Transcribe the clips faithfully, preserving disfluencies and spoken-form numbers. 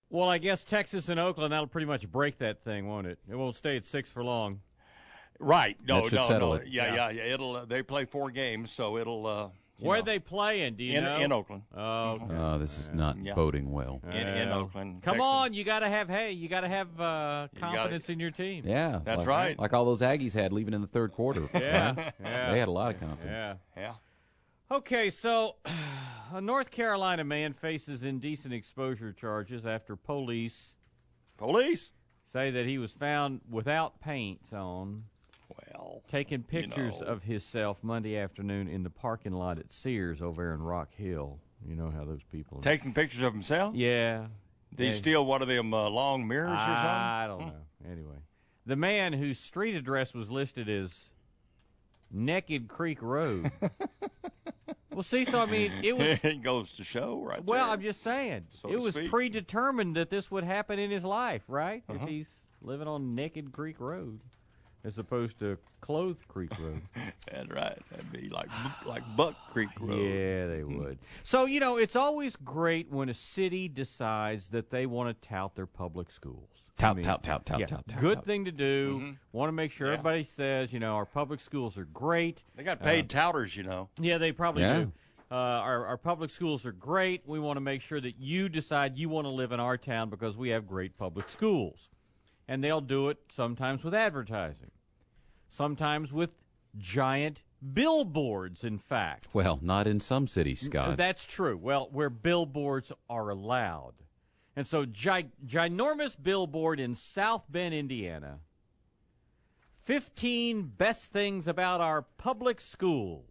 Well, I guess Texas and Oakland, that'll pretty much break that thing, won't it? It won't stay at six for long. Right. No, That should no, settle no. it. Yeah, Yeah. yeah, yeah. It'll. Uh, they play four games, so it'll. Uh, you Where know, are they playing? Do you in, know? in Oakland. Oh, okay. Uh, this is not Yeah. boding well. In, in Well, Oakland. Come Texas. on, you got to have. Hey, you got to have uh, gotta- confidence in your team. Yeah, That's like, right. Like all those Aggies had leaving in the third quarter. Yeah, right? yeah. They had a lot of confidence. Yeah. Yeah. Okay, so a North Carolina man faces indecent exposure charges after police Police. say that he was found without paint on, Well, taking pictures know. of himself Monday afternoon in the parking lot at Sears over there in Rock Hill. You know how those people. taking pictures of himself. Yeah. Did he Yeah. steal one of them uh, long mirrors or something? I don't know. Anyway, the man whose street address was listed as Naked Creek Road. Well, see, so I mean, it was. it goes to show, right Well, there. I'm just saying, So it to was speak. predetermined that this would happen in his life, right? Uh-huh. If he's living on Naked Creek Road, as opposed to Clothed Creek Road. That's right. That'd be like like Buck Creek Road. Yeah, they would. So, you know, it's always great when a city decides that they want to tout their public schools. Tout, I mean, tout, tout, tout, yeah, tout, tout. good tout. thing to do. Mm-hmm. Want to make sure Yeah. everybody says, you know, our public schools are great. They got paid touters, you know. Yeah, they probably Yeah. do. Uh, our, our public schools are great. We want to make sure that you decide you want to live in our town because we have great public schools. And they'll do it sometimes with advertising, sometimes with giant billboards, in fact. Well, not in some cities, Scott. That's true. Well, where billboards are allowed. And so, gi- ginormous billboard in South Bend, Indiana. fifteen best things about our public schools.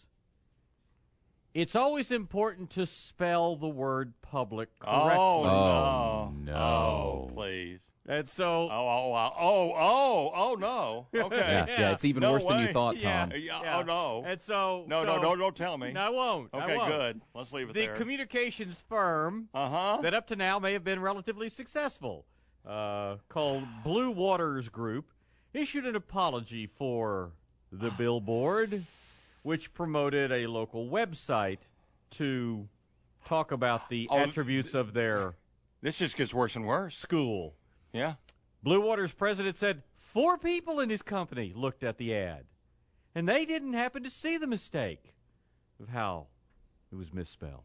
It's always important to spell the word public correctly. Oh, Oh, no. no. Oh, please. And so, Oh, oh, oh, oh, oh, oh, no. Okay. yeah, yeah, it's even No worse than you way. thought, yeah, Tom. Yeah, yeah. oh, no. And so, No, so, no, no, don't tell me. No, I won't. I Okay, won't. good. Let's leave it The there. communications firm uh-huh. that up to now may have been relatively successful, uh, called Blue Waters Group, issued an apology for the billboard, which promoted a local website to talk about the Oh, attributes of their This just gets worse and worse. school. Yeah. Blue Waters president said four people in his company looked at the ad, and they didn't happen to see the mistake of how it was misspelled.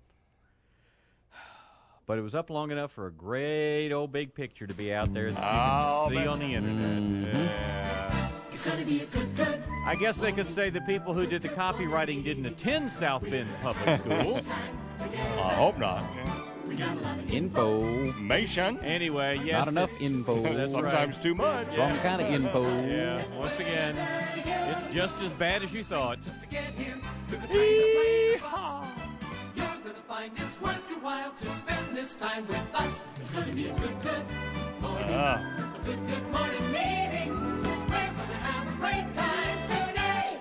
But it was up long enough for a great old big picture to be out there that you Oh, can see man. on the internet. Yeah. It's gonna be a good, good I guess they could say the people who did the copywriting didn't attend South Bend public schools. I hope not. Info. Information. Anyway, yes. Not enough info. That's right. Sometimes too much. Wrong kind of info. Yeah, once again, it's just as bad as you thought. just to get here. Took a train to play the bus. You're gonna find it's worth your while to spend this time with us. It's gonna be a good, good morning. Ah. A good, good morning meeting. We're gonna have a great time today.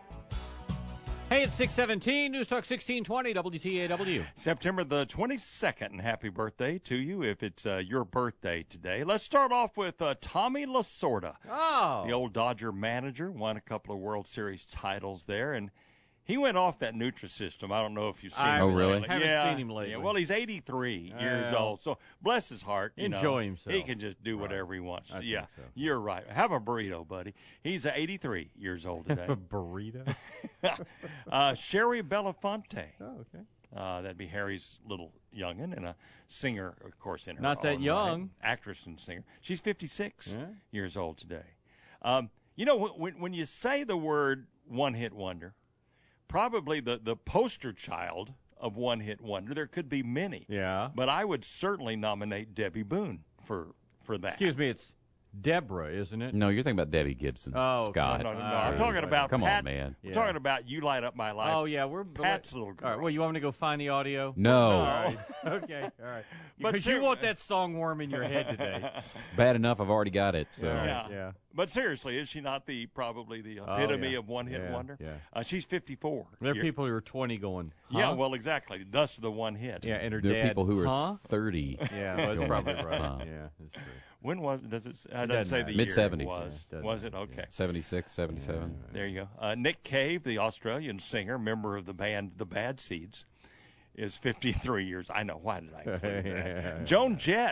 Hey, it's six seventeen, News Talk sixteen twenty, W T A W. September the twenty-second, and happy birthday to you if it's uh, your birthday today. Let's start off with uh, Tommy Lasorda, Oh. the old Dodger manager, won a couple of World Series titles there, and he went off that Nutrisystem. I don't know if you've seen I him. Oh, really? lately. haven't yeah. seen him lately. Yeah, well, he's eighty-three years Well. old, so bless his heart. You Enjoy know, himself. He can just do whatever he wants. I think yeah, so. you're right. Have a burrito, buddy. He's uh, eighty-three years old today. A burrito? uh, Sherry Belafonte. Oh, okay. Uh, that'd be Harry's little youngin' and a singer, of course, in her Not that own right. young. Actress and singer. She's fifty-six Yeah. years old today. Um, you know, when, when you say the word one-hit wonder, probably the, the poster child of one-hit wonder, there could be many. Yeah. But I would certainly nominate Debbie Boone for, for that. Excuse me, it's Deborah, isn't it? No, you're thinking about Debbie Gibson. Oh, okay. Scott. No, no, no. Uh, I'm talking about Come Pat, on, man. We're Yeah. talking about You Light Up My Life. Oh, yeah, we're Pat's little girl. All right, well, you want me to go find the audio? No. All right. Okay, all right. But Because you ser- want that song worm in your head today. Bad enough I've already got it. So. All right, Yeah. yeah. But seriously, is she not the probably the Oh, epitome yeah. of one-hit Yeah, wonder? yeah. Uh, she's fifty-four. There are You're- people who are twenty going, huh? Yeah, well, exactly. Thus the one hit. Yeah, and her There dad, are people who are huh? thirty. Yeah, that's going, probably right. huh. Yeah, that's true. When was does it? Uh, It doesn't doesn't say the matter. year. Mid-seventies. It was. Yeah, it was it? doesn't- Okay. seventy-six, seventy-seven. There you go. Uh, Nick Cave, the Australian singer, member of the band The Bad Seeds, is fifty-three years. I know. Why did I include that? Joan Jett,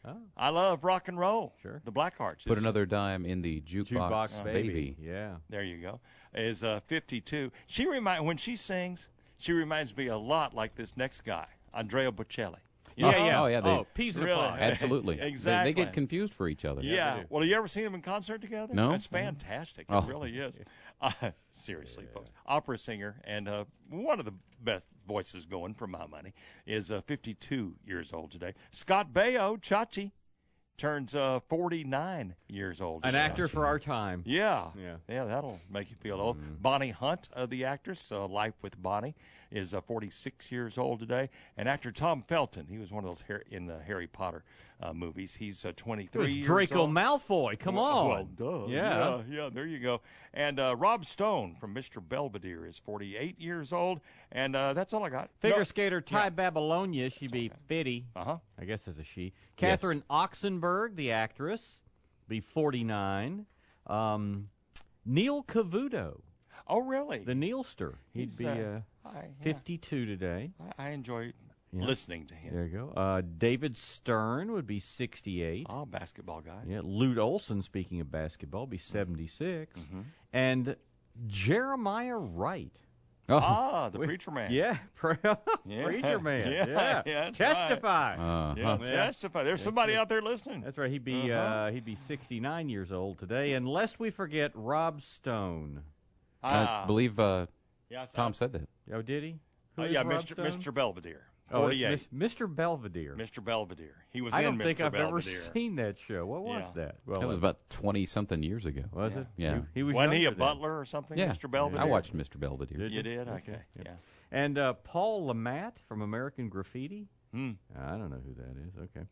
Oh. I love rock and roll. Sure. The Blackhearts. Put is- another dime in the jukebox, Jukebox baby. baby. Yeah. There you go. Is uh, fifty-two. She remind when she sings, she reminds me a lot like this next guy, Andrea Bocelli. You Yeah, know? yeah. Oh, yeah, they- oh, peas in a Really? pod. Absolutely. They- Exactly. They, get confused for each other. Yeah. they do. Well, have you ever seen them in concert together? No. That's fantastic. It Oh. really is. Uh, seriously, folks. Opera singer and uh, one of the best voices going for my money is uh, fifty-two years old today. Scott Baio, Chachi, turns uh, forty-nine years old. An today. actor for our time. Yeah. Yeah. Yeah, that'll make you feel old. Bonnie Hunt, uh, the actress, uh, Life with Bonnie, is uh, forty-six years old today. And actor Tom Felton, he was one of those Har- in the Harry Potter uh, movies. He's uh, It twenty-three was years Draco old. Malfoy. Come on. Well, duh. Yeah. yeah, yeah, there you go. And uh, Rob Stone from Mister Belvedere is forty-eight years old. And uh, that's all I got. Figure No- skater Ty Babylonia, she'd be fifty. Uh-huh. I guess as a she. Catherine Oxenberg, the actress, be forty-nine. Um, Neil Cavuto, Oh, really? the Neilster, he'd He's, be uh, uh, I, yeah, fifty-two today. I, I enjoy Yeah. listening to him. There you go. Uh, David Stern would be sixty-eight. Oh, basketball guy. Yeah, Lute Olson, speaking of basketball, be seventy-six. Mm-hmm. And Jeremiah Wright. Oh, Ah, the preacher man. Yeah, pre- Yeah. preacher man. Yeah, Yeah, yeah, that's testify. uh, Yeah, huh. testify. There's somebody out there listening. That's right. He'd be Uh-huh. uh, he'd be sixty-nine years old today. And lest we forget Rob Stone. Ah, I believe uh, yeah, I Tom thought- said that. Oh, did he? Who Oh, is yeah, Rob Mister Stone? Mister Belvedere. Oh, it's forty-eight. Mis- Mister Belvedere. Mister Belvedere. He was I in don't Mister think I've ever Belvedere. seen that show. What was Yeah. that? Well, That was about twenty something years ago. was Yeah. it? Yeah. He, he was. Wasn't he a younger then. butler or something, Yeah, Mister Belvedere? I watched Mister Belvedere. Did You did? Okay. Yep. Yeah. And uh, Paul Lamont from American Graffiti. Hmm. I don't know who that is. Okay.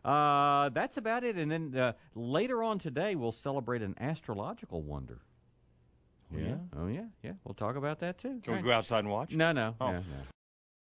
Uh, that's about it. And then uh, later on today, we'll celebrate an astrological wonder. yeah? Oh, yeah. Yeah. We'll talk about that, too. Can we Right. go outside and watch? No, no. Oh. no, no.